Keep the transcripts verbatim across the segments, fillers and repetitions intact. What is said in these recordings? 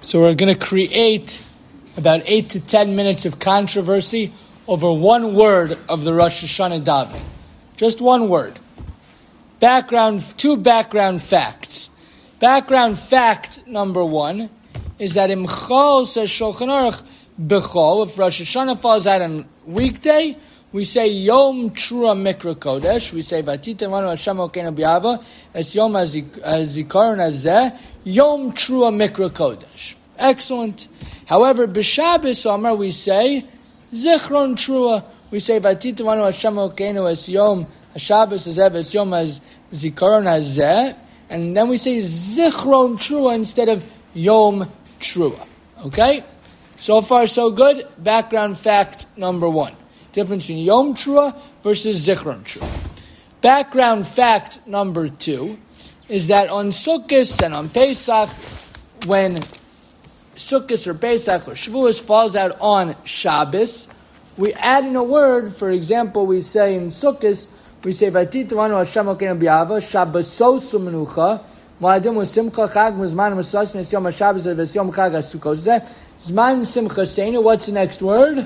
So we're going to create about eight to ten minutes of controversy over one word of the Rosh Hashanah davening. Just one word. Background, two background facts. Background fact number one is that Imchol says Shulchan Aruch Bechol. If Rosh Hashanah falls out on weekday, we say Yom Trua Mikra Kodesh. We say Vatita Manu Hashem Okenu B'Ava Es Yom HaZikaron Hazeh Yom Trua Mikra Kodesh. Excellent. However, B'Shabbos Omer we say Zichron Trua. We say Vatita Manu Hashem Okenu Es Yom HaShabbos Hazeh Es Yom HaZikaron Hazeh, and then we say Zichron Trua instead of Yom Trua. Okay? So far so good. Background fact number one. Difference between Yom Trua versus Zichron Trua. Background fact number two is that on Sukkot and on Pesach, when Sukkot or Pesach or Shavuos falls out on Shabbos, we add in a word. For example, we say in Sukkot, we say Vatita Manu Hashem Okenu B'Ava Shabbosos U'Menucha Moadim U'Simcha Chag Mizman U'Sasin Es Yom HaShabbos Es Yom Chag HaSukkot Zman Simcha Seinu. What's the next word?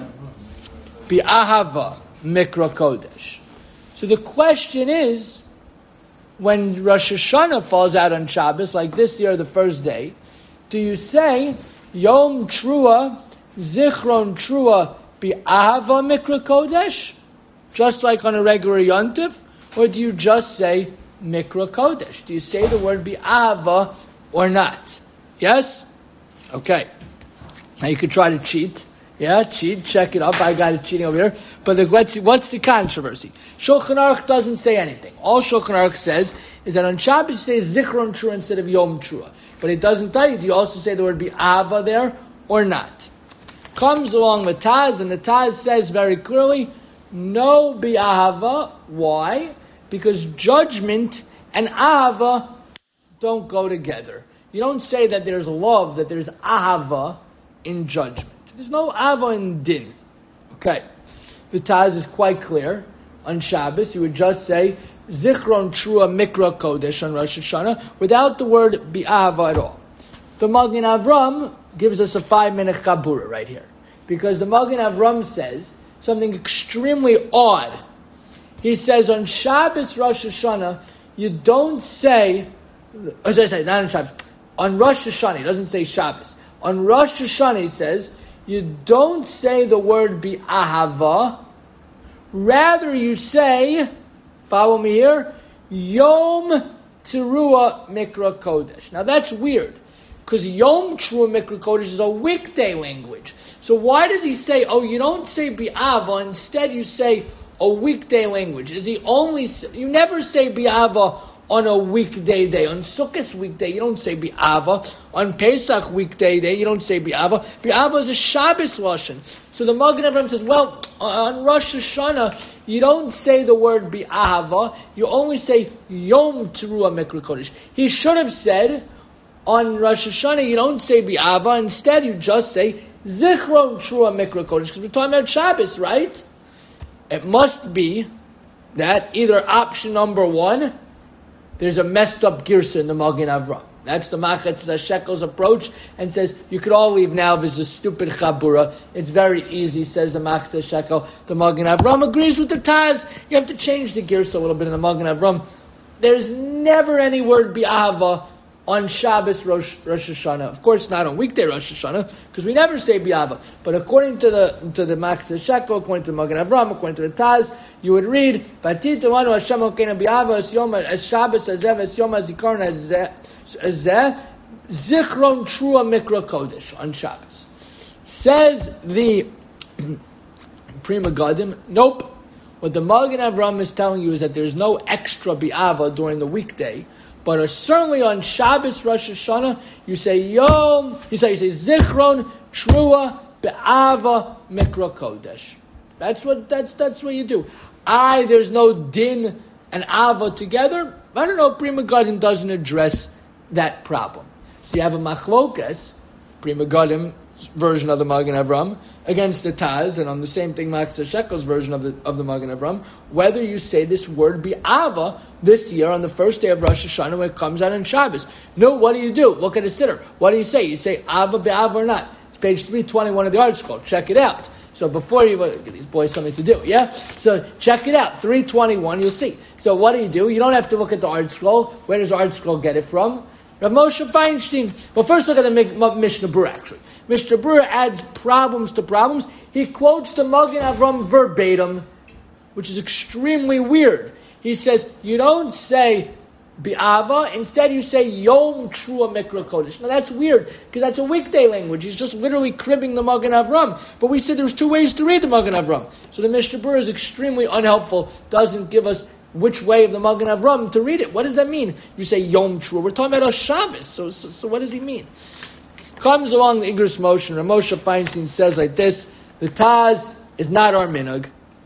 Bi'ahava Mikra Kodesh. So the question is, when Rosh Hashanah falls out on Shabbos, like this year, the first day, do you say Yom Trua, Zichron Trua, Bi'ahava Mikra Kodesh, just like on a regular Yontif, or do you just say Mikra Kodesh? Do you say the word Bi'ahava or not? Yes? Okay. Now you could try to cheat. Yeah, cheat, check it up. I got it cheating over here. But the, let's see, what's the controversy? Shulchan Aruch doesn't say anything. All Shulchan Aruch says is that on Shabbos you say Zichron Trua instead of Yom Trua. But it doesn't tell you, do you also say the word Bi'ava there or not? Comes along with Taz, and the Taz says very clearly, no Bi'ava. Why? Because judgment and Ahava don't go together. You don't say that there's love, that there's Ahava in judgment. There's no Ava in Din. Okay. The Taz is quite clear. On Shabbos, you would just say Zichron Trua Mikra Kodesh on Rosh Hashanah without the word Bi'ava at all. The Magen Avram gives us a five-minute Chabura right here. Because the Magen Avram says something extremely odd. He says on Shabbos, Rosh Hashanah, you don't say, as I say, not on Shabbos, on Rosh Hashanah, he doesn't say Shabbos. On Rosh Hashanah, he says, you don't say the word Bi'ahava. Rather, you say, follow me here, Yom Teruah Mikra Kodesh. Now, that's weird, because Yom Teruah Mikra Kodesh is a weekday language. So why does he say, oh, you don't say Bi'ahava, instead you say a weekday language? Is he only, you never say Bi'ahava on a weekday day. On Sukkot weekday, you don't say Bi'ava. On Pesach weekday day, you don't say Bi'ava. Bi'ava is a Shabbos lashon. So the Magen Avram says, well, on Rosh Hashanah, you don't say the word Bi'ava. You only say Yom Teruah Mikra Kodesh. He should have said, on Rosh Hashanah, you don't say Bi'ava. Instead, you just say Zichron Teruah Mikra Kodesh. Because we're talking about Shabbos, right? It must be that either option number one, there's a messed up girsa in the Magen Avram. That's the Machatz HaShekel's approach, and says, you could all leave now if there's a stupid Chabura. It's very easy, says the Machatz HaShekel. The Magen Avram agrees with the Taz. You have to change the girsa a little bit in the Magen Avram. There's never any word Bi'ava on Shabbos Rosh, Rosh Hashanah. Of course, not on weekday Rosh Hashanah, because we never say Bi'ava. But according to the to the Machatz HaShekel, according to the Magen Avram, according to the Taz, you would read, Vatita Manu Hashem Okenu B'Ava Es Yom Es Shabbos Hazeh Es Yom HaZikaron Hazeh Zichron Trua Mikra Kodesh on Shabbos. Says the Pri Megadim, nope. What the Magen Avram is telling you is that there's no extra Bi'ava during the weekday, but uh, certainly on Shabbos Rosh Hashanah, you say Yom, you say you say Zichron Trua Bi'ava Mikra Kodesh. That's what that's that's what you do. I, there's no din and ava together. I don't know, Pri Megadim doesn't address that problem. So you have a machlokas, Pri Megadim version of the Magen Avram against the Taz, and on the same thing, Machatzis Shekel's version of the of the Magen Avram, whether you say this word bi'ava this year on the first day of Rosh Hashanah when it comes out on Shabbos. No, what do you do? Look at the siddur. What do you say? You say ava bi'ava or not? It's page three twenty-one of the ArtScroll. Check it out. So before you give these boys something to do, yeah? So check it out. three twenty-one, you'll see. So what do you do? You don't have to look at the ArtScroll. Where does ArtScroll get it from? Rav Moshe Feinstein. Well, first look at the Mishnah Berurah, actually. Mishnah Berurah adds problems to problems. He quotes the Magen Avram verbatim, which is extremely weird. He says, you don't say bi'ava, instead you say Yom Trua Mikra Kodesh. Now that's weird, because that's a weekday language. He's just literally cribbing the Magen Avram. But we said there's two ways to read the Magen Avram. So the Mishnah Berurah is extremely unhelpful, doesn't give us which way of the Magen Avram to read it. What does that mean? You say Yom Trua. We're talking about a Shabbos. So, so, so what does he mean? Comes along the Igros Moshe, and Moshe Feinstein says like this: the Taz is not our minhag.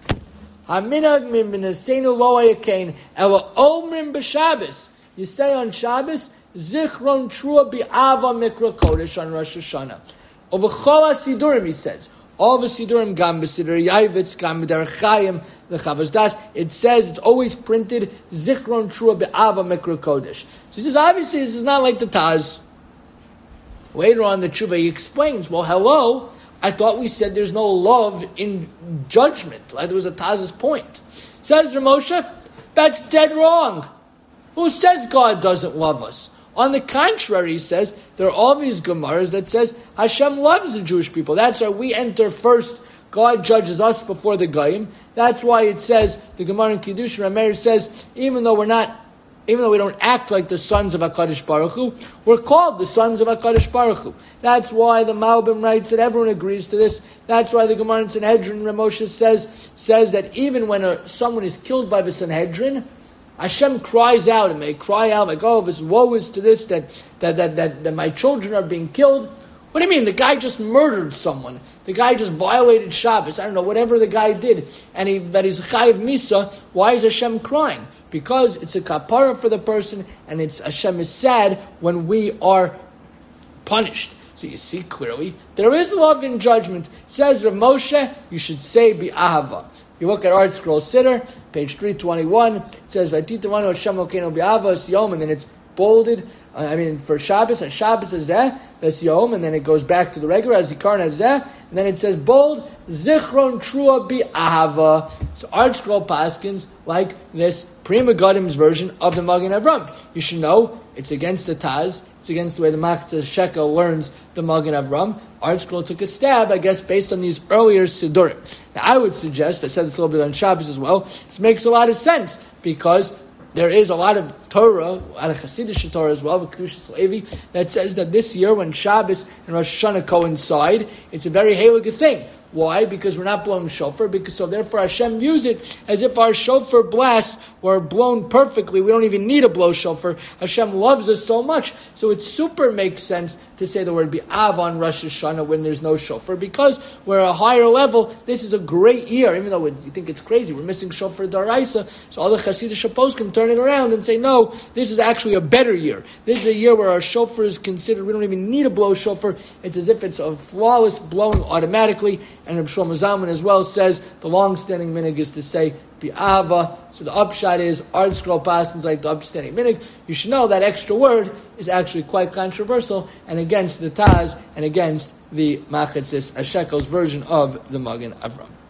Haminhag min b'neseinu lo hayakain ela omrim b'Shabbos. You say on Shabbos, Zichron Trua bi'ava mikra kodesh on Rosh Hashanah. Over Chol HaSidurim, he says. All the Sidurim, Gam B'Sidur Yavitz, Gam B'Derech Chaim, the Chavos Das, it says, it's always printed, Zichron Trua Be'ava Mikra Kodesh. So he says, obviously, this is not like the Taz. Later on, the Tshuva, he explains, well, hello, I thought we said there's no love in judgment. Like it was a Taz's point. Says Ramosha, that's dead wrong. Who says God doesn't love us? On the contrary, he says, there are all these Gemaras that says Hashem loves the Jewish people. That's why we enter first. God judges us before the Goyim. That's why it says, the Gemara in Kiddush, Rameir says, even though we're not, even though we don't act like the sons of HaKadosh Baruch Hu, we're called the sons of HaKadosh Baruch Hu. That's why the Malbim writes that everyone agrees to this. That's why the Gemara in Sanhedrin, Ramosha says, says that even when a, someone is killed by the Sanhedrin, Hashem cries out, and they cry out like, oh, this woe is to this, that, that, that, that, that my children are being killed. What do you mean? The guy just murdered someone. The guy just violated Shabbos. I don't know, whatever the guy did. And he, that he's chayiv misa. Why is Hashem crying? Because it's a kapara for the person, and it's Hashem is sad when we are punished. So you see clearly, there is love in judgment. Says Rav Moshe, you should say bi'ahava. You look at ArtScroll Siddur, page three twenty-one, it says, V'titavanu Hashem Elokeinu bi'avos yom, and then it's bolded. Uh, I mean, for Shabbos, and Shabbos is zeh, that's yom, and then it goes back to the regular, as Zikaron as zeh, and then it says bold, Zichron Trua bi'ahava. So ArtScroll paskins like this Pri Megadim's version of the Magen Avram. You should know, it's against the Taz, it's against the way the Machatzis Shekel learns the Magen Avram. ArtScroll took a stab, I guess, based on these earlier Sidurim. Now, I would suggest, I said this a little bit on Shabbos as well, this makes a lot of sense, because there is a lot of Torah, a lot of Hasidic Torah as well, Kedushas Levi, that says that this year, when Shabbos and Rosh Hashanah coincide, it's a very halachic thing. Why? Because we're not blowing shofar. Because so therefore Hashem views it as if our shofar blasts were blown perfectly. We don't even need to blow shofar. Hashem loves us so much. So it super makes sense to say the word bi'av on Rosh Hashanah when there's no shofar. Because we're at a higher level. This is a great year. Even though you think it's crazy. We're missing shofar daraisa. So all the Hasidic poskim can turn it around and say, no, this is actually a better year. This is a year where our shofar is considered, we don't even need to blow shofar. It's as if it's a flawless blowing automatically. And Reb Shlomo Zalman as well says the long-standing minhag is to say bi'ava. So the upshot is ArtScroll paskins like the upstanding minhag. You should know that extra word is actually quite controversial and against the Taz and against the Machatzis Shekel's version of the Magen Avram.